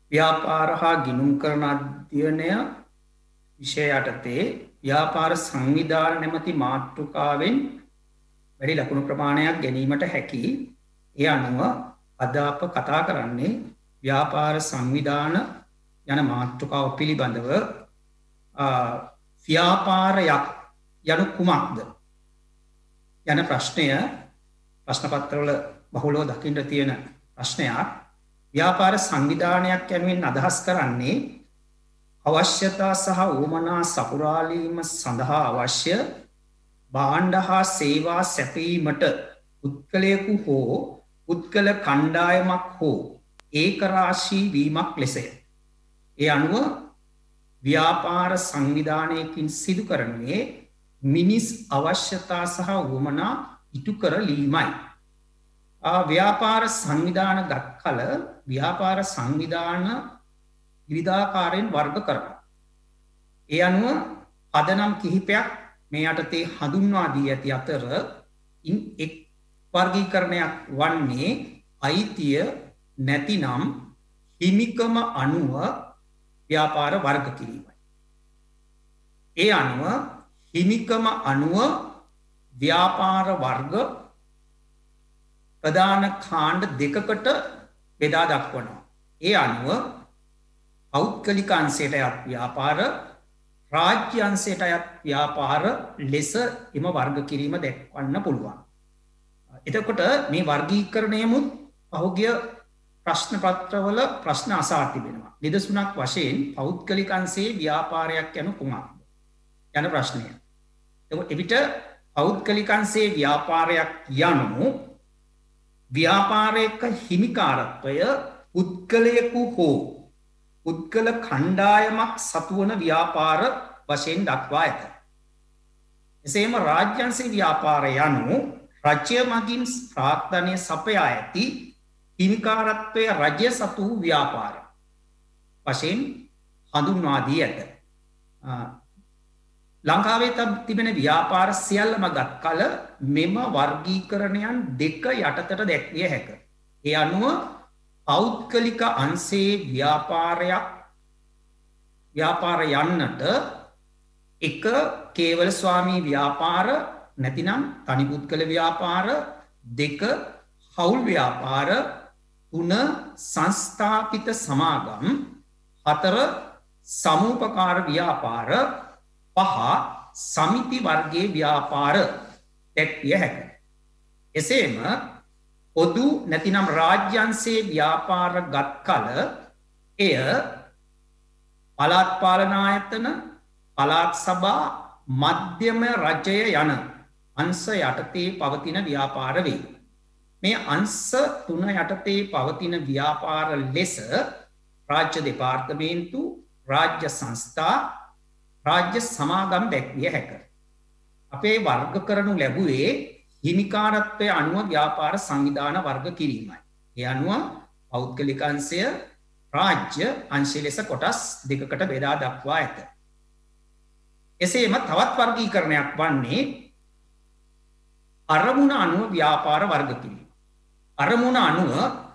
ව්‍යාපාර හා ගිණුම් කරන අධ්‍යයනය විෂය යටතේ ව්‍යාපාර සංවිධාන නැමැති මාතෘකාවෙන් වැඩි ලකුණු ප්‍රමාණයක් ගැනීමට හැකි. ඒ අනුව අද අප කතා කරන්නේ ව්‍යාපාර සංවිධාන යන මාතෘකාව පිළිබඳව. ව්‍යාපාරයක් යනු කුමක්ද යන ප්‍රශ්නය ප්‍රශ්න පත්‍රවල බහුලව දකින්න තියෙන ප්‍රශ්නයක්. ව්‍යාපාර සංවිධානයක් යනුවෙන් අදහස් කරන්නේ අවශ්‍යතා සහ උවමනා සපුරාලීම සඳහා අවශ්‍ය භාණ්ඩ හා සේවා සැපීමට පුද්ගලයෙකු හෝ පුද්ගල කණ්ඩායමක් හෝ ඒකරාශී වීමක් ලෙසය. ඒ අනුව ව්‍යාපාර සංවිධානයකින් සිදු කරන්නේ මිනිස් අවශ්‍යතා සහ උවමනා ඉටු කරලීමයි. ව්‍යාපාර සංවිධාන ගත් කල ව්‍යාපාර සංවිධාන විවිධාකාරයෙන් වර්ග කරනවා. ඒ අනුව පදනම් කිහිපයක් මේ යටතේ හඳුන්වා දී ඇති අතර එක් වර්ගීකරණයක් වන්නේ අයිතිය නැතිනම් හිමිකම අනුව ව්‍යාපාර වර්ග කිරීමයි. ඒ අනුව හිමිකම අනුව ව්‍යාපාර වර්ග ප්‍රධාන කාණ්ඩ දෙකකට බෙදා දක්වනවා. ඒ අනුව පෞද්ගලික අංශයට අයත් ව්‍යාපාර, රාජ්‍ය අංශයට අයත් ව්‍යාපාර ලෙස එම වර්ග කිරීම දක්වන්න පුළුවන්. එතකොට මේ වර්ගීකරණයමුත් පහුගිය ප්‍රශ්න පත්‍රවල ප්‍රශ්න අසා තිබෙනවා. නිදසුනක් වශයෙන් පෞද්ගලික අංශයේ ව්‍යාපාරයක් යනු කුමක්ද යන ප්‍රශ්නය. එවිට පෞද්ගලික අංශයේ ව්‍යාපාරයක් යනු ව්‍යාපාරයක හිමිකාරත්වය පුද්ගලයෙකු හෝ පුද්ගල කණ්ඩායමක් සතුවන ව්‍යාපාර වශයෙන් දක්වා ඇත. එසේම රාජ්‍යංශයේ ව්‍යාපාරය යනු රජය මගින් ප්‍රාර්ථනය සපයා ඇති හිමිකාරත්වය රජය සතු වූ ව්‍යාපාරය වශයෙන් හඳුන්වා දී ඇත. ලංකාවේ තිබෙන ව්‍යාපාර සියල්ලම ගත් කල මෙම වර්ගීකරණයන් දෙක යටතට දැක්විය හැක. ඒ අනුව පෞද්ගලික අංශයේ ව්‍යාපාර යන්නට එක කේවල ස්වාමී ව්‍යාපාර නැතිනම් තනි පුද්ගල ව්‍යාපාර, දෙක හවුල් ව්‍යාපාර, තුන සංස්ථාපිත සමාගම්, හතර සමූපකාර ව්‍යාපාර, පහ සමිති වර්ගයේ ව්‍යාපාර දැක්විය හැකියි. එසේම පොදු නැතිනම් රාජ්‍යංශයේ ව්‍යාපාර ගත් කල එය පළාත් පාලන ආයතන, පළාත් සභා, මධ්‍යම රජය යන අංශ යටතේ පවතින ව්‍යාපාර වේ. මේ අංශ තුන යටතේ පවතින ව්‍යාපාර ලෙස රාජ්‍ය දෙපාර්තමේන්තු, රාජ්‍ය සංස්ථා, රාජ්‍ය සමාගම් දැක්විය හැක. අපේ වර්ග කරනු ලැබුවේ හිමිකාරත්වය අනුව ව්‍යාපාර සංවිධාන වර්ග කිරීමයි. ඒ අනුව පෞද්ගලික අංශය රාජ්‍ය අංශය ලෙස කොටස් දෙකකට බෙදා දක්වා ඇත. එසේම තවත් වර්ගීකරණයක් වන්නේ අරමුණ අනුව ව්‍යාපාර වර්ග කිරීම. අරමුණ අනුව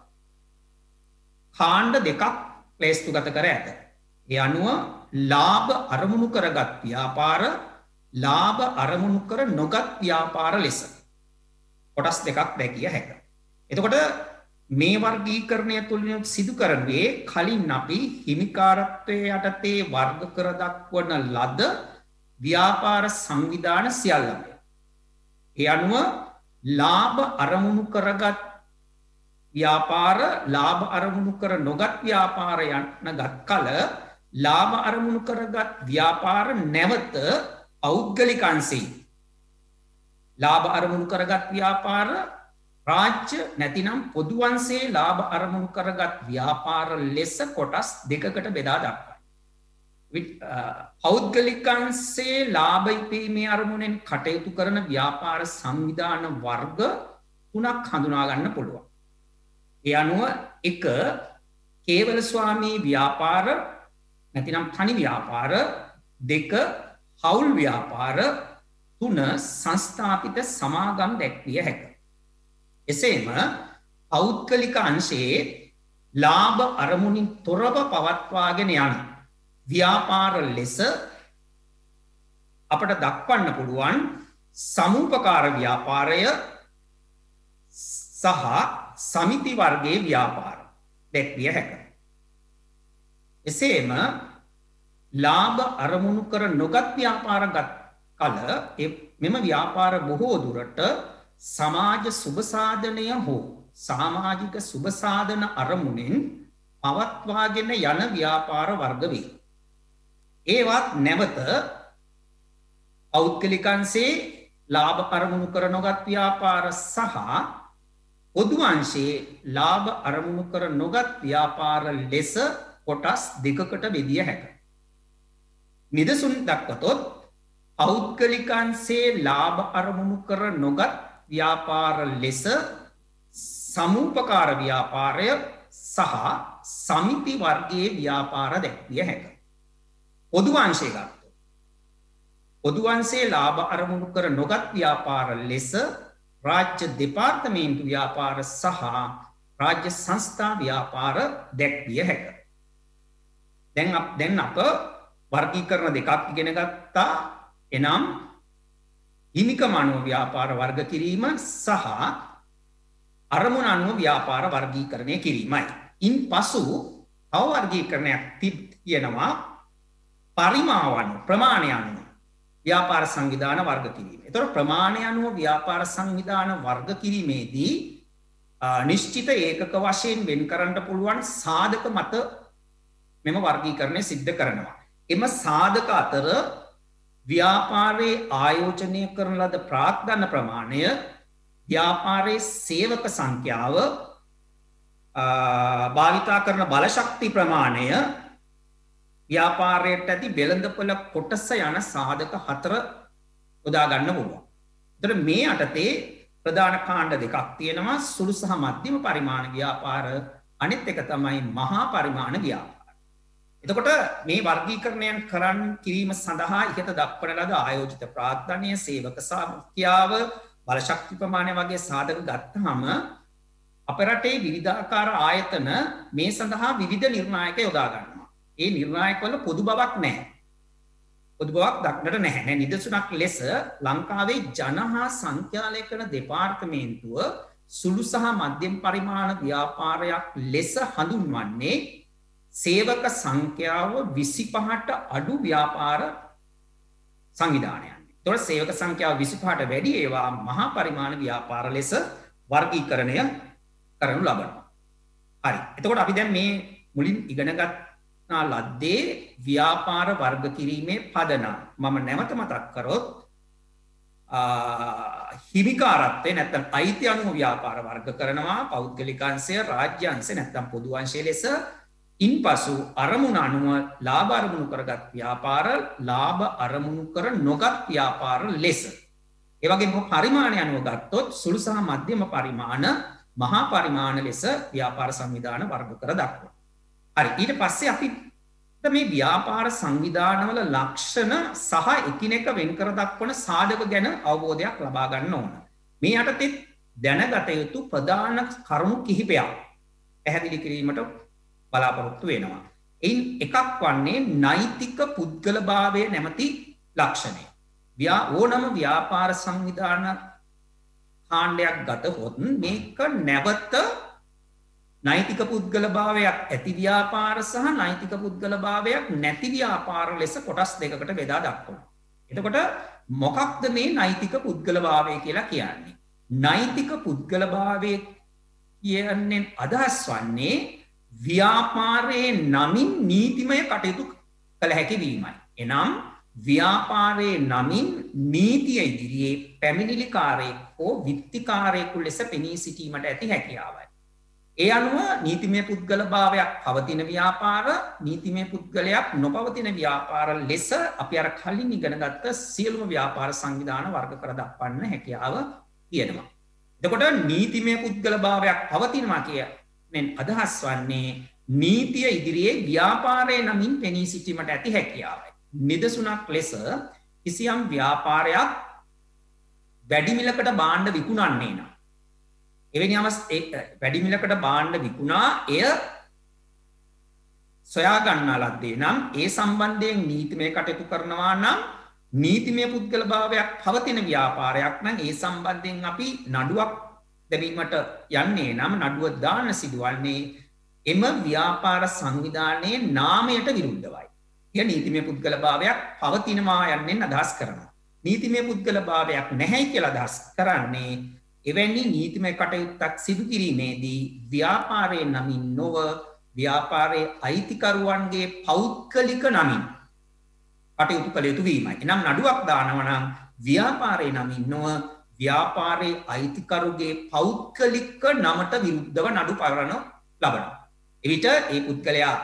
කාණ්ඩ දෙකක් ක්ලේස්තුගත කර ඇත. ඒ අනුව ලාභ අරමුණු කරගත් ව්‍යාපාර, ලාභ අරමුණු කර නොගත් ව්‍යාපාර ලෙස කොටස් දෙකක් දැකිය හැක. එතකොට මේ වර්ගීකරණය තුළින් සිදු කරන්නේ කලින් අපි හිමිකාරත්වයේ යටතේ වර්ග කර දක්වන ලද ව්‍යාපාර සංවිධාන සියල්ලම. ඒ අනුව ලාභ අරමුණු කරගත් ව්‍යාපාර, ලාභ අරමුණු කර නොගත් ව්‍යාපාර යන ගත් කල ලාභ අරමුණු කරගත් ව්‍යාපාර නැවත පෞද්ගලික අංශයේ ලාභ අරමුණු කරගත් ව්‍යාපාර රාජ්‍ය නැතිනම් පොදු අංශයේ ලාභ අරමුණු කරගත් ව්‍යාපාර ලෙස කොටස් දෙකකට බෙදා දක්වයි. පෞද්ගලික අංශයේ ලාභ ඉපීමේ අරමුණෙන් කටයුතු කරන ව්‍යාපාර සංවිධාන වර්ග තුනක් හඳුනා ගන්න පුළුවන්. ඒ අනුව එක කේවල ස්වාමී ව්‍යාපාර නැතිනම් තනි ව්‍යාපාර, දෙක හවුල් ව්‍යාපාර, තුන සංස්ථාපිත සමාගම් දැක්විය හැක. එසේම පෞද්ගලික අංශයේ ලාභ අරමුණින් තොරව පවත්වාගෙන යන ව්‍යාපාර ලෙස අපට දක්වන්න පුළුවන් සමූපකාර ව්‍යාපාරය සහ සමිති වර්ගයේ ව්‍යාපාර දැක්විය හැකියි. එසේම ලාභ අරමුණු කර නොගත් ව්‍යාපාර ගත් කල මෙම ව්‍යාපාර බොහෝ දුරට සමාජ සුබසාධනය හෝ සාමාජික සුබසාධන අරමුණෙන් පවත්වාගෙන යන ව්‍යාපාර වර්ග වේ. ඒවත් නැවත පෞද්ගලිකංශේ ලාභ අරමුණු කර නොගත් ව්‍යාපාර සහ පොදු අංශයේ ලාභ අරමුණු කර නොගත් ව්‍යාපාර ලෙස කොටස් දෙකකට බෙදිය හැකියි. නිදසුන් දක්වතොත් පෞද්ගලිකංශේ ලාභ අරමුණු කර නොගත් ව්‍යාපාර ලෙස සමූපකාර ව්‍යාපාරය සහ සමිති වර්ගයේ ව්‍යාපාර දැක්විය හැකියි. පොදු අංශය ගත්තොත් පොදු අංශයේ ලාභ අරමුණු කර නොගත් ව්‍යාපාර ලෙස රාජ්‍ය දෙපාර්තමේන්තු ව්‍යාපාර සහ රාජ්‍ය සංස්ථා ව්‍යාපාර දැක්විය හැකියි. දැන් අප වර්ගීකරණ දෙකක් ඉගෙන ගත්තා. එනම් හිමිකම අනුව ව්‍යාපාර වර්ග කිරීම සහ අරමුණ අනුව ව්‍යාපාර වර්ගීකරණය කිරීමයි. ඉන් පසු තව වර්ගීකරණයක් තියෙනවා පරිමාව අනුව ප්‍රමාණය අනුව ව්‍යාපාර සංවිධාන වර්ග කිරීම. එතකොට ප්‍රමාණය අනුව ව්‍යාපාර සංවිධාන වර්ග කිරීමේදී නිශ්චිත ඒකක වශයෙන් වෙන් කරන්න පුළුවන් සාධක මත මෙම වර්ගීකරණය සිද්ධ කරනවා. එම සාධක අතර ව්‍යාපාරයේ ආයෝජනය කරන ලද ප්‍රාග්ධන ප්‍රමාණය, ව්‍යාපාරයේ සේවක සංඛ්‍යාව, භාවිතා කරන බලශක්ති ප්‍රමාණය, ව්‍යාපාරයට ඇති වෙළඳපොළ කොටස යන සාධක 4 යොදා ගන්න පුළුවන්. එතකොට මේ යටතේ ප්‍රධාන කාණ්ඩ දෙකක් තියෙනවා. සුළු සහ මධ්‍යම පරිමාණ ව්‍යාපාර, අනිත් එක තමයි මහා පරිමාණ ව්‍යාපාර. එතකොට මේ වර්ගීකරණයන් කරන් කිරීම සඳහා ඉහත දක්වන ලද ආයෝජිත ප්‍රාග්ධනය, සේවක සංඛ්‍යාව, බලශක්ති ප්‍රමාණය වගේ සාධක ගත්තාම අපේ රටේ විවිධාකාර ආයතන මේ සඳහා විවිධ නිර්ණායක යොදා ගන්නවා. ඒ නිර්ණායකවල පොදු බවක් නැහැ. පොදු බවක් දක්නට නැහැ. නිදසුනක් ලෙස ලංකාවේ ජන හා සංඛ්‍යාලේඛන දෙපාර්තමේන්තුව සුළු සහ මධ්‍යම පරිමාණ ව්‍යාපාරයක් ලෙස හඳුන්වන්නේ සේවක සංඛ්‍යාව 25ට අඩු ව්‍යාපාර සංවිධානයන්. එතකොට සේවක සංඛ්‍යාව 25ට වැඩි ඒවා මහා පරිමාණ ව්‍යාපාර ලෙස වර්ගීකරණය කරනු ලබනවා. හරි. එතකොට අපි දැන් මේ මුලින් ඉගෙන ගන්නා ලද්දේ ව්‍යාපාර වර්ග කිරීමේ පදනම. මම නැවත මතක් කරොත් හිමිකාරත්වය නැත්නම් අයිති අනුව ව්‍යාපාර වර්ග කරනවා. පෞද්ගලික අංශය, රාජ්‍ය අංශය නැත්නම් පොදු අංශය ලෙස. ඉන්පසු අරමුණ අනුව ලාභ අරමුණු කරගත් ව්‍යාපාර, ලාභ අරමුණු කර නොගත් ව්‍යාපාර ලෙස. ඒ වගේම පරිමාණය අනුව ගත්තොත් සුළු සහ මධ්‍යම පරිමාණ, මහා පරිමාණ ලෙස ව්‍යාපාර සංවිධාන වර්ග කර දක්වනවා. හරි. ඊට පස්සේ අපි මේ ව්‍යාපාර සංවිධානවල ලක්ෂණ සහ එකිනෙක වෙන් කර දක්වන සාධක ගැන අවබෝධයක් ලබා ගන්න ඕන. මේ යටතේ දැනගත යුතු ප්‍රධාන කරුණු කිහිපයක් පැහැදිලි කිරීමට බලාපොරොත්තු වෙනවා. එයින් එකක් වන්නේ නෛතික පුද්ගලභාවය නැමැති ලක්ෂණය. ඕනම ව්‍යාපාර සංවිධාන කාණ්ඩයක් ගතහොත් මේක නැවත නෛතික පුද්ගලභාවයක් ඇති ව්‍යාපාර සහ නෛතික පුද්ගලභාවයක් නැති ව්‍යාපාර ලෙස කොටස් දෙකකට බෙදා දක්වනවා. එතකොට මොකක්ද මේ නෛතික පුද්ගලභාවය කියලා කියන්නේ? නෛතික පුද්ගලභාවය කියන්නේ අදහස් වන්නේ ව්‍යාපාරයේ නමින් නීතිමය කටයුතු කළ හැකි වීමයි. එනම් ව්‍යාපාරයේ නමින් නීතිය ඉදිරියේ පැමිණිලිකාරයෙක් හෝ විත්තිකාරයෙකු ලෙස පෙනී සිටීමට ඇති හැකියාවයි. ඒ අනුව නීතිමය පුද්ගලභාවයක් පවතින ව්‍යාපාර, නීතිමය පුද්ගලයක් නොපවතින ව්‍යාපාර ලෙස අපි අර කලින් ඉගෙන ගත්ත සියලුම ව්‍යාපාර සංවිධාන වර්ග කර දක්වන්න හැකියාව තියෙනවා. එතකොට නීතිමය පුද්ගලභාවයක් පවතිනවා කියන්නේ අදහස් වන්නේ නීතිය ඉදිරියේ ව්‍යාපාරයේ නමින් පෙනී සිටීමට ඇති හැකියාවයි. නිදසුනක් ලෙස කිසියම් ව්‍යාපාරයක් වැඩි මිලකට භාණ්ඩ විකුණන්නේ නම් එවැනි වැඩි මිලකට භාණ්ඩ විකුණා එය සොයා ගන්නා ලද්දේ නම් ඒ සම්බන්ධයෙන් නීතිමය කටයුතු කරනවා නම් නීතිමය පුද්ගල භාවයක් පවතින ව්‍යාපාරයක් නම් ඒ සම්බන්ධයෙන් අපි නඩුවක් දැමීමට යන්නේ නම් නඩුව දාන්න සිදුවන්නේ එම ව්‍යාපාර සංවිධානයේ නාමයට විරුද්ධවයි. එය නීතිමය පුද්ගල භාවයක් පවතිනවා යන්නෙන් අදහස් කරනවා. නීතිමය පුද්ගල භාවයක් නැහැ කියලා අදහස් කරන්නේ එවැනි නීතිමය කටයුත්තක් සිදු කිරීමේදී ව්‍යාපාරයේ නමින් නොව ව්‍යාපාරයේ අයිතිකරුවන්ගේ පෞද්ගලික නමින් කටයුතු කළ යුතු වීමයි. එනම් නඩුවක් දානවා නම් ව්‍යාපාරයේ නමින් නොව ව්‍යාපාරයේ අයිතිකරුගේ පෞද්ගලික නමට විරුද්ධව නඩු පවරනු ලබනවා. එවිට ඒ පුද්ගලයා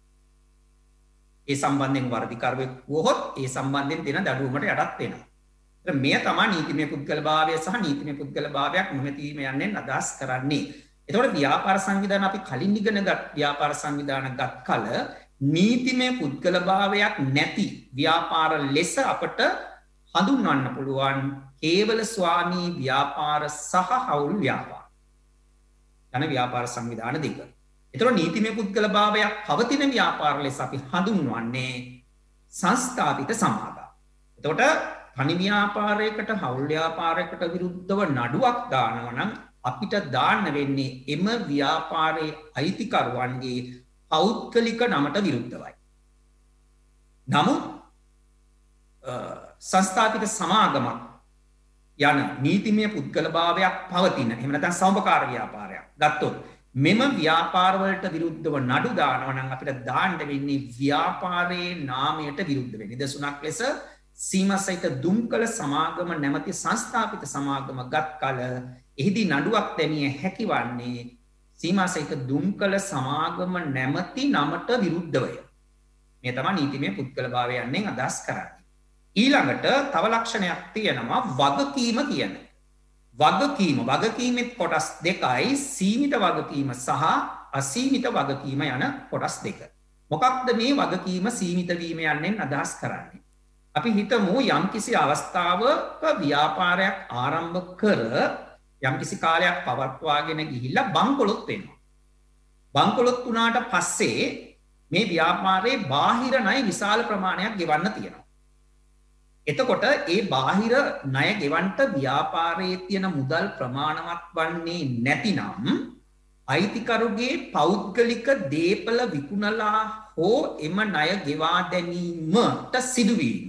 ඒ සම්බන්ධයෙන් වර්ධිකරුවෙක් වුවහොත් ඒ සම්බන්ධයෙන් දෙන දඬුවමට යටත් වෙනවා. මෙය තමයි නීතිමය පුද්ගල භාවය සහ නීතිමය පුද්ගල භාවයක් නොමැතිවීම යන්නේ අදහස් කරන්නේ. එතකොට ව්‍යාපාර සංවිධාන අපි කලින් ඉගෙනගත් ව්‍යාපාර සංවිධාන ගත් කල නීතිමය පුද්ගල භාවයක් නැති ව්‍යාපාර ලෙස අපට හඳුන්වන්න පුළුවන් කේවල ස්වාමී ව්‍යාපාර සහ හවුල් ව්‍යාපාර යන ව්‍යාපාර සංවිධාන දෙක. එතකොට නීතිමය පුද්ගල භාවයක් පවතින ව්‍යාපාර ලෙස අපි හඳුන්වන්නේ සංස්ථාපිත සමාගම්. එතකොට තනි ව්‍යාපාරයකට හවුල් ව්‍යාපාරයකට විරුද්ධව නඩුවක් දානවා නම් අපිට දාන්න වෙන්නේ එම ව්‍යාපාරයේ අයිතිකරුවන්ගේ පෞද්ගලික නමට විරුද්ධවයි. නමුත් සංස්ථාපිත සමාගමක් යන නීතිමය පුද්ගල භාවයක් පවතින එහෙම නැත්නම් සමබකාර ව්‍යාපාරයක් ගත්තොත් මෙම ව්‍යාපාරවලට විරුද්ධව නඩු දානවා නම් අපිට දාන්න වෙන්නේ ව්‍යාපාරයේ නාමයට විරුද්ධ වෙන්නේ. දසුණක් ලෙස සීමා සහිත දුම්කල සමාගම නැමැති සංස්ථාපිත සමාගම ගත් කල එහිදී නඩුවක් දැමිය හැකි වන්නේ සීමා සහිත දුම්කල සමාගම නැමැති නමට විරුද්ධවය. මේ තමයි නීතිමය පුද්ගල භාවය යන්නේ අදහස් කරන්නේ. ඊළඟට තව ලක්ෂණයක් තියෙනවා වගකීම කියන. වගකීමෙත් කොටස් දෙකයි සීමිත වගකීම සහ අසීමිත වගකීම යන කොටස් දෙක. මොකක්ද මේ වගකීම සීමිත වීම යන්නේ අදහස් කරන්නේ? අපි හිතමු යම්කිසි අවස්ථාවක ව්‍යාපාරයක් ආරම්භ කර යම්කිසි කාලයක් පවත්වාගෙන ගිහිල්ලා බංකොලොත් වෙනවා. බංකොලොත් වුණාට පස්සේ මේ ව්‍යාපාරයේ බාහිර ණය විශාල ප්‍රමාණයක් ගෙවන්න තියෙනවා. එතකොට ඒ බාහිර ණය ගෙවන්නට ව්‍යාපාරයේ තියෙන මුදල් ප්‍රමාණවත් වන්නේ නැතිනම් අයිතිකරුගේ පෞද්ගලික දේපල විකුණලා හෝ එම ණය ගෙවා දැමීමට සිදුවීම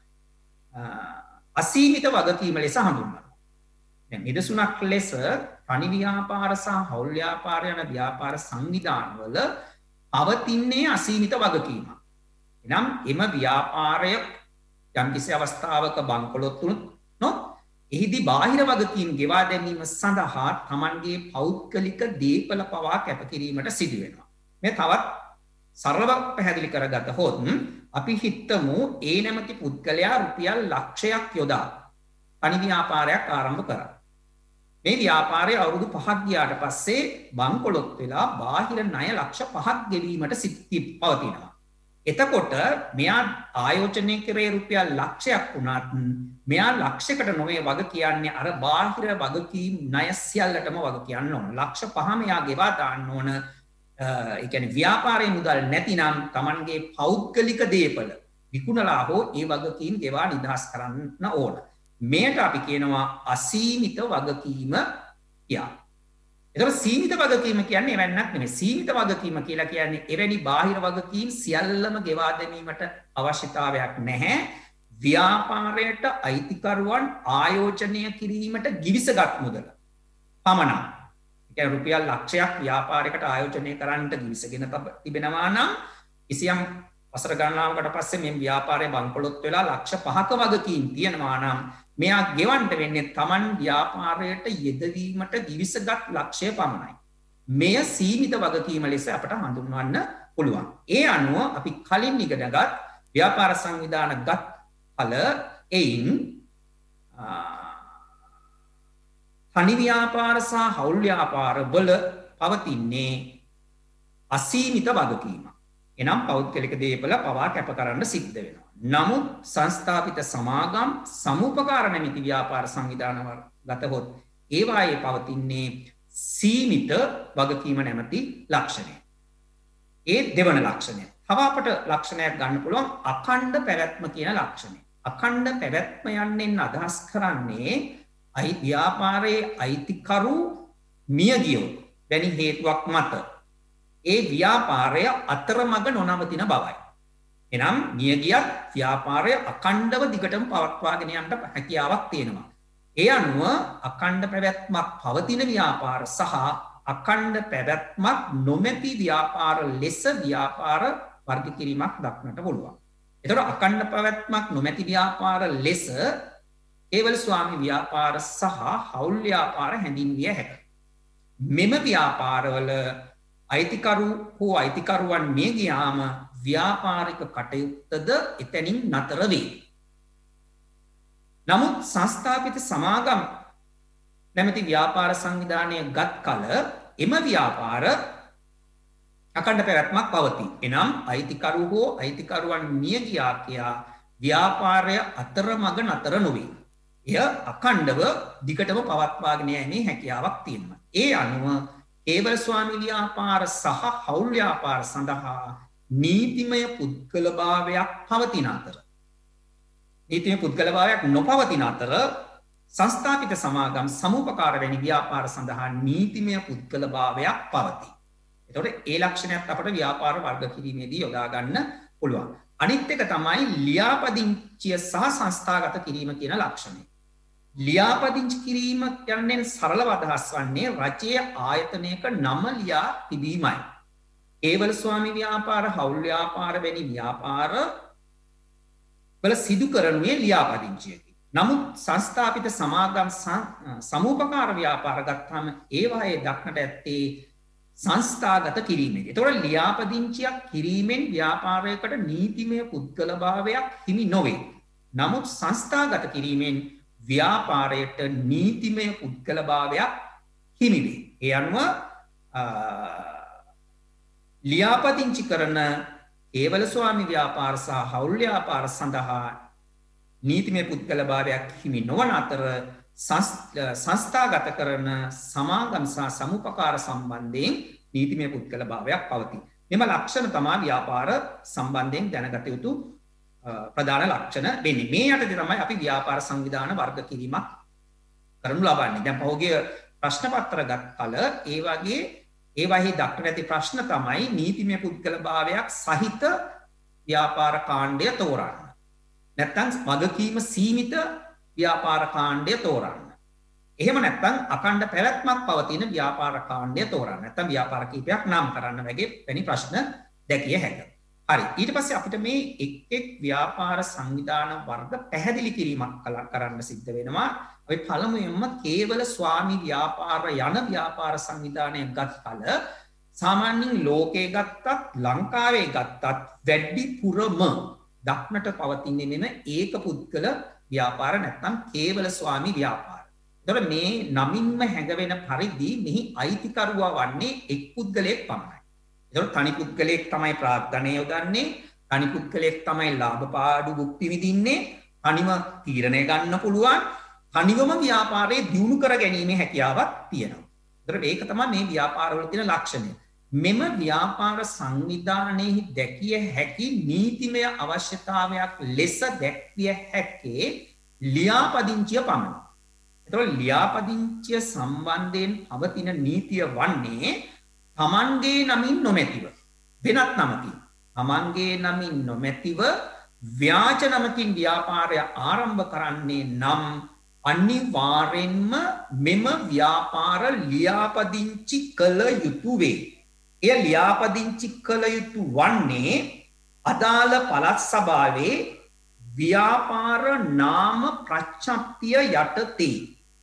අසීමිත වගකීම ලෙස හඳුන්වනවා. දැන් නිදසුනක් ලෙස තනි ව්‍යාපාර සහ හවුල් ව්‍යාපාර යන ව්‍යාපාර සංවිධානවල පවතින්නේ අසීමිත වගකීමක්. එනම් එම ව්‍යාපාරය යම්කිසි අවස්ථාවක බංකොලොත් වුණොත් එහිදී බාහිර වගකීම් ගෙවා දැමීම සඳහා තමන්ගේ පෞද්ගලික දීපල පවා කැපකිරීමට සිදු වෙනවා. මේ තවත් සරලව පැහැදිලි කරගත්තොත් අපි හිතමු ඒ නැමැති පුද්ගලයා රුපියල් ලක්ෂයක් යොදා තනි ව්‍යාපාරයක් ආරම්භ කරා. මේ ව්‍යාපාරය අවුරුදු 5ක් ගියාට පස්සේ බංකොලොත් වෙලා බාහිර ණය ලක්ෂ 5ක් ගෙවීමට පවතිනවා. එතකොට මෙයා ආයෝජනය කරේ රුපියල් ලක්ෂයක් වුණත් මෙයා ලක්ෂයකට නොවේ වග කියන්නේ අර බාහිර වගකීම් ණය සියල්ලටම වග කියන්න ඕන. ලක්ෂ 5 මෙයා ගෙවා දාන්න ඕන. ඒ කියන්නේ ව්‍යාපාරයේ මුදල් නැතිනම් Tamanගේ පෞද්ගලික දේපල විකුණලා හෝ ඒ වගකීම් ගෙවා නිදහස් කරන්න ඕන. මේකට අපි කියනවා අසීමිත වගකීම කියලා. එතකොට සීමිත වගකීම කියන්නේ එවන්නක් නෙමෙයි. සීමිත වගකීම කියලා කියන්නේ එවැනි බාහිර වගකීම් සියල්ලම ගෙවා දැමීමට අවශ්‍යතාවයක් නැහැ. ව්‍යාපාරයට අයිතිකරුවන් ආයෝජනය කිරීමට ගිවිසගත් මුදල පමණක්. ඒ කියන්නේ රුපියල් ලක්ෂයක් ව්‍යාපාරයකට ආයෝජනය කරන්නට ගිවිසගෙන තිබෙනවා නම් කිසියම් වසර ගණනාවකට පස්සේ මේ ව්‍යාපාරයේ බංකොලොත් වෙලා ලක්ෂ 5ක වගකීම් තියෙනවා නම් මෙයා ගෙවන්න වෙන්නේ Taman ව්‍යාපාරයට යෙදවීමට ගිවිසගත් ලක්ෂය පමණයි. මෙය සීමිත වගකීම ලෙස අපට හඳුන්වන්න පුළුවන්. ඒ අනුව අපි කලින් ඉගෙනගත් ව්‍යාපාර සංවිධාන ගත් කල එයින් තනි ව්‍යාපාර සහ හවුල් ව්‍යාපාර වල පවතින්නේ අසීමිත වගකීම. එනම් පෞද්ගලික දේපල පවා කැප කරන්න සිද්ධ වෙනවා. නමුත් සංස්ථාපිත සමාගම් සමුපකාර නැමැති ව්‍යාපාර සංවිධානවල ගතහොත් ඒවායේ පවතින්නේ සීමිත වගකීම නැමැති ලක්ෂණය. ඒ දෙවන ලක්ෂණය. තව අපට ලක්ෂණයක් ගන්න පුළුවන් අඛණ්ඩ පැවැත්ම කියන ලක්ෂණය. අඛණ්ඩ පැවැත්ම යන්නෙන් අදහස් කරන්නේ ව්‍යාපාරයේ අයිතිකරු මිය ගියොත් වැනි හේතුවක් මත ඒ ව්‍යාපාරය අතරමඟ නොනවතින බවයි. එනම් මිය ගියත් ව්‍යාපාරය අඛණ්ඩව දිගටම පවත්වාගෙන යන්න හැකියාවක් තියෙනවා. ඒ අනුව අඛණ්ඩ පැවැත්මක් පවතින ව්‍යාපාර සහ අඛණ්ඩ පැවැත්මක් නොමැති ව්‍යාපාර ලෙස ව්‍යාපාර වර්ග කිරීමක් දක්නට පුළුවන්. එතකොට අඛණ්ඩ පැවැත්මක් නොමැති ව්‍යාපාර ලෙස කේවල ස්වාමි ව්‍යාපාර සහ හවුල් ව්‍යාපාර හැඳින්විය හැකියි. මෙම ව්‍යාපාරවල අයිතිකරු හෝ අයිතිකරුවන් මිය ගියාම ව්‍යාපාරික කටයුත්තද එතනින් නතර වේ. නමුත් සංස්ථාපිත සමාගම් නැමැති ව්‍යාපාර සංවිධානය ගත් කල එම ව්‍යාපාර අඛණ්ඩ පැවැත්මක් පවතී. එනම් අයිතිකරු හෝ අයිතිකරුවන් මිය ගියා කියා ව්‍යාපාරය අතරමඟ නතර නොවේ. එය අඛණ්ඩව දිගටම පවත්වාගෙන යෑමේ හැකියාවක් තියෙනවා. ඒ අනුව කේවල ස්වාමි ව්‍යාපාර සහ හවුල් ව්‍යාපාර සඳහා නීතිමය පුද්ගලභාවයක් පවතින අතර නීතිමය පුද්ගලභාවයක් නොපවතින අතර සංස්ථාපිත සමාගම් සමූපකාර වැනි ව්‍යාපාර සඳහා නීතිමය පුද්ගලභාවයක් පවතී. එතකොට ඒ ලක්ෂණයත් අපට ව්‍යාපාර වර්ග කිරීමේදී යොදා ගන්න පුළුවන්. අනිත් එක තමයි ලියාපදිංචිය සහ සංස්ථාගත කිරීම කියන ලක්ෂණය. ලියාපදිංචි කිරීම කියන්නේ සරලව අදහස් වන්නේ රජයේ ආයතනයක නම ලියා තිබීමයි. කේවල ස්වාමි ව්‍යාපාර, හවුල් ව්‍යාපාර වැනි ව්‍යාපාර වල සිදු කරනුයේ ලියාපදිංචියකි. නමුත් සංස්ථාපිත සමාගම් සමූපකාර ව්‍යාපාර ගත්තාම ඒවායේ දක්නට ඇත්තේ සංස්ථාගත කිරීමේදී. එතකොට ලියාපදිංචියක් කිරීමෙන් ව්‍යාපාරයකට නීතිමය පුද්ගලභාවයක් හිමි නොවේ. නමුත් සංස්ථාගත කිරීමෙන් ව්‍යාපාරයට නීතිමය පුද්ගලභාවයක් හිමි වේ. ඒ අනුව ලියාපදිංචි කරන කේවල ස්වාමි ව්‍යාපාර සහ හවුල් ව්‍යාපාර සඳහා නීතිමය පුද්ගලභාවයක් හිමි නොවන අතර සංස්ථාගත කරන සමාගම් සහ සමුපකාර සම්බන්ධයෙන් නීතිමය පුද්ගලභාවයක් පවතී. මෙම ලක්ෂණ තමයි ව්‍යාපාර සම්බන්ධයෙන් දැනගත යුතු ප්‍රධාන ලක්ෂණ වෙන්නේ. මේ යටතේ තමයි අපි ව්‍යාපාර සංවිධාන වර්ග කිරීමක් කරනු ලබන්නේ. දැන් පහුගිය ප්‍රශ්න පත්‍ර ගත් කල ඒ වගේ ඒවාෙහි දක්වන ඇති ප්‍රශ්න තමයි නීතිමය පුද්ගලභාවයක් සහිත ව්‍යාපාර කාණ්ඩය තෝරන්න. නැත්නම් වගකීම සීමිත ව්‍යාපාර කාණ්ඩය තෝරන්න. එහෙම නැත්නම් අඛණ්ඩ පැවැත්මක් පවතින ව්‍යාපාර කාණ්ඩය තෝරන්න. නැත්නම් ව්‍යාපාර කීපයක් නම් කරන්න වගේ වැනි ප්‍රශ්න දැකිය හැකියි. හරි. ඊට පස්සේ අපිට මේ එක් ව්‍යාපාර සංවිධාන වර්ග පැහැදිලි කිරීමක් කරන්න සිද්ධ වෙනවා. අපි පළමුවෙන්ම කේවල ස්වාමි ව්‍යාපාර යන ව්‍යාපාර සංවිධානය ගත් කල සාමාන්‍යයෙන් ලෝකයේ ගත්තත් ලංකාවේ ගත්තත් වැඩිපුරම දක්නට පවතින්නේ මෙන්න ඒක පුද්ගල ව්‍යාපාර නැත්නම් කේවල ස්වාමි ව්‍යාපාර. එතකොට මේ නමින්ම හැඟවෙන පරිදි මෙහි අයිතිකරුවා වන්නේ එක් පුද්ගලයෙක් පමණයි. එතකොට තනි පුද්ගලයෙක් තමයි ප්‍රාර්ථනය යොදන්නේ, තනි පුද්ගලයෙක් තමයි ලාභ පාඩු භුක්ති විඳින්නේ, තනිව තීරණය ගන්න පුළුවන්, තනිවම ව්‍යාපාරයේ දියුණු කර ගැනීමේ හැකියාවක් තියෙනවා. එතකොට මේක තමයි මේ ව්‍යාපාරවල තියෙන ලක්ෂණය. මෙම ව්‍යාපාර සංවිධානයේ දැකිය හැකි නීතිමය අවශ්‍යතාවයක් ලෙස දැක්විය හැකේ ලියාපදිංචිය පමණයි. එතකොට ලියාපදිංචිය සම්බන්ධයෙන් පවතින නීතිය වන්නේ තමන්ගේ නමින් නොමැතිව වෙනත් නමකින් තමන්ගේ නමින් නොමැතිව ව්‍යාජ නමකින් ව්‍යාපාරය ආරම්භ කරන්නේ නම් අනිවාර්යෙන්ම මෙම ව්‍යාපාර ලියාපදිංචි කළ යුතු වේ. එය ලියාපදිංචි කළ යුතු වන්නේ අදාළ පළාත් සභාවේ ව්‍යාපාර නාම ප්‍රච්ඡප්තිය යටතේ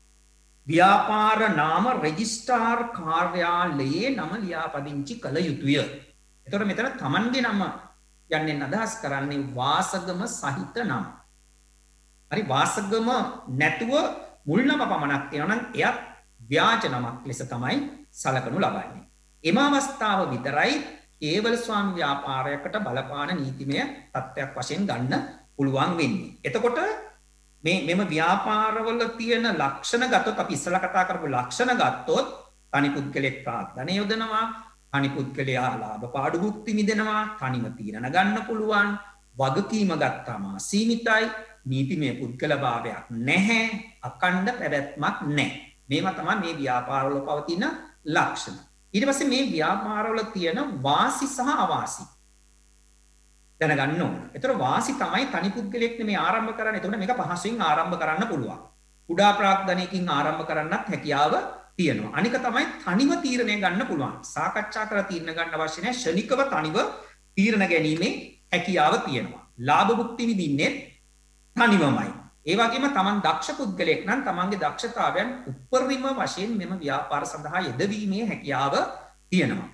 ව්‍යාපාර නාම රෙජිස්ට්‍රාර් කාර්යාලයේ නම ලියාපදිංචි කළ යුතුය. එතකොට මෙතන තමන්ගේ නම යන්නේ අදහස් කරන්නේ වාසගම සහිත නම. හරි, වාසගම නැතුව මුල් නම පමණක් තියෙනවා නම් එයත් ව්‍යාජ නමක් ලෙස තමයි සලකනු ලබන්නේ. එම අවස්ථාව විතරයි කේවල ස්වාමි ව්‍යාපාරයකට බලපාන නීතිමය තත්ත්වයක් වශයෙන් ගන්න පුළුවන් වෙන්නේ. එතකොට මෙම ව්‍යාපාරවල තියෙන ලක්ෂණ ගත්තොත් අපි ඉස්සලා කතා කරපු ලක්ෂණ ගත්තොත් තනි පුද්ගලෙක් ප්‍රාර්ථනය යොදනවා, තනි පුද්ගලයා ලාභ පාඩු භුක්ති විඳිනවා, තනිව තීරණ ගන්න පුළුවන්, වගකීම ගත්තාම සීමිතයි, නීතිමය පුද්ගලභාවයක් නැහැ, අඛණ්ඩ පැවැත්මක් නැහැ. මේවා තමයි මේ ව්‍යාපාරවල පවතින ලක්ෂණ. ඊට පස්සේ මේ ව්‍යාපාරවල තියෙන වාසි සහ අවාසි දැනගන්න ඕන. ඒතර වාසි තමයි තනි පුද්ගලයෙක් නෙමේ ආරම්භ කරන්නේ. එතකොට මේක පහසුවෙන් ආරම්භ කරන්න පුළුවන්. කුඩා ප්‍රාග්ධනයකින් ආරම්භ කරන්නත් හැකියාව තියෙනවා. අනික තමයි තනිව තීරණය ගන්න පුළුවන්. සාකච්ඡා කර තීරණ ගන්න අවශ්‍ය නැහැ. ශනිකව තනිව තීරණ ගැනීමේ හැකියාව තියෙනවා. ලාභ භුක්ති විඳින්නේ තනිවමයි. ඒ වගේම තමන් දක්ෂ පුද්ගලයෙක් නම් තමන්ගේ දක්ෂතාවයන් උපරිම වශයෙන් මෙම ව්‍යාපාර සඳහා යෙදවීමේ හැකියාව තියෙනවා.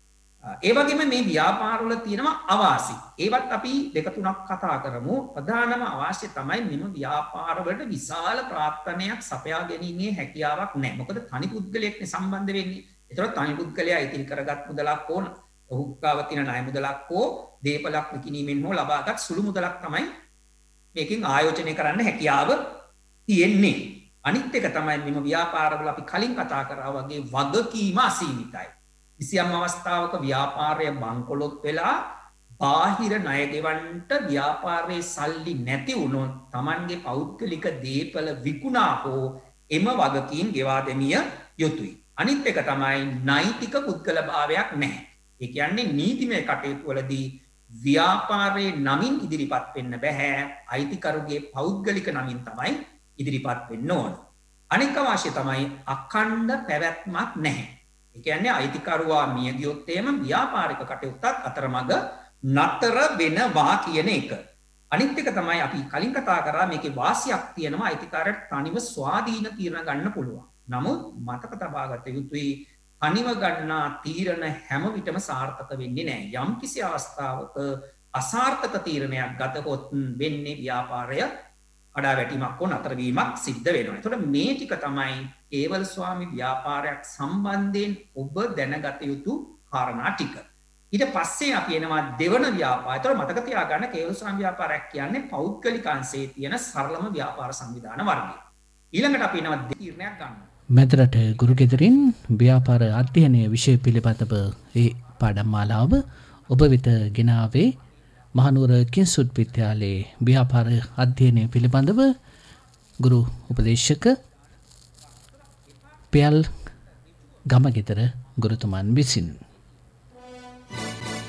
ඒ වගේම මේ ව්‍යාපාරවල තියෙනවා අවාසි. ඒවත් අපි දෙක තුනක් කතා කරමු. ප්‍රධානම අවාසිය තමයි මෙම ව්‍යාපාරවලට විශාල ප්‍රාර්ථනයක් සපයා ගැනීමේ හැකියාවක් නැහැ. මොකද තනි පුද්ගලයෙක්නේ සම්බන්ධ වෙන්නේ. ඒතර තනි පුද්ගලයා ඉතිරි කරගත් මුදලක් ඕන. ඔහු ගාව තියෙන ණය මුදලක් හෝ දීපලක් විකිණීමෙන් හෝ ලබාගත් සුළු මුදලක් තමයි මේකෙන් ආයෝජනය කරන්න හැකියාව තියෙන්නේ. අනිත් එක තමයි මෙම ව්‍යාපාරවල අපි කලින් කතා කරා වගේ වගකීම අසීමිතයි. කිසියම් අවස්ථාවක ව්‍යාපාරය බංකොලොත් වෙලා බාහිර ණය ගෙවන්නට ව්‍යාපාරයේ සල්ලි නැති වුණොත් Tamanගේ පෞද්ගලික දීපල විකුණා හෝ එම වගකීම් ගෙවා දෙමිය යුතුයි. අනිත් එක තමයි නෛතික පුද්ගලභාවයක් නැහැ. ඒ කියන්නේ නීතිමය කටයුතු වලදී ව්‍යාපාරයේ නමින් ඉදිරිපත් වෙන්න බෑ. අයිතිකරුගේ පෞද්ගලික නමින් තමයි ඉදිරිපත් වෙන්න ඕන. අනික අවශ්‍ය තමයි අඛණ්ඩ පැවැත්මක් නැහැ. ඒ කියන්නේ අයිතිකරුවා මිය ගියොත් එහෙම ව්‍යාපාරික කටයුත්තත් අතරමඟ නතර වෙනවා කියන එක. අනිත් එක තමයි අපි කලින් කතා කරා මේකේ වාසියක් තියෙනවා අයිතිකාරයට තනිව ස්වාධීන තීරණ ගන්න පුළුවන්. නමුත් මතක තබා ගත යුතුයි තනිව ගන්නා තීරණ හැම විටම සාර්ථක වෙන්නේ නැහැ. යම්කිසි අවස්ථාවක අසාර්ථක තීරණයක් ගතහොත් වෙන්නේ ව්‍යාපාරය අඩාවැටීමක් හෝ නතරවීමක් සිද්ධ වෙනවා. එතකොට මේ ටික තමයි කේවල ස්වාමි ව්‍යාපාරයක් සම්බන්ධයෙන් ඔබ දැනගත යුතු කාරණා ටික. ඊට පස්සේ අපි එනවා දෙවන ව්‍යාපාරය. එතකොට මතක තියාගන්න කේවල ස්වාමි ව්‍යාපාරයක් කියන්නේ පෞද්ගලික අංශයේ තියෙන සරලම ව්‍යාපාර සංවිධාන වර්ගය. ඊළඟට අපි එනවා තීරණයක් ගන්න. මෙතරට ගුරුගෙදරින් ව්‍යාපාර අධ්‍යයනය විෂය පිළිබඳව ඒ පාඩම් මාලාව ඔබ වෙත ගෙනාවේ මහනුවර කිංසුත් විද්‍යාලයේ ව්‍යාපාර අධ්‍යයනය පිළිබඳව ගුරු උපදේශක පෙයල් ගමගෙදර ගුරුතුමන් විසින්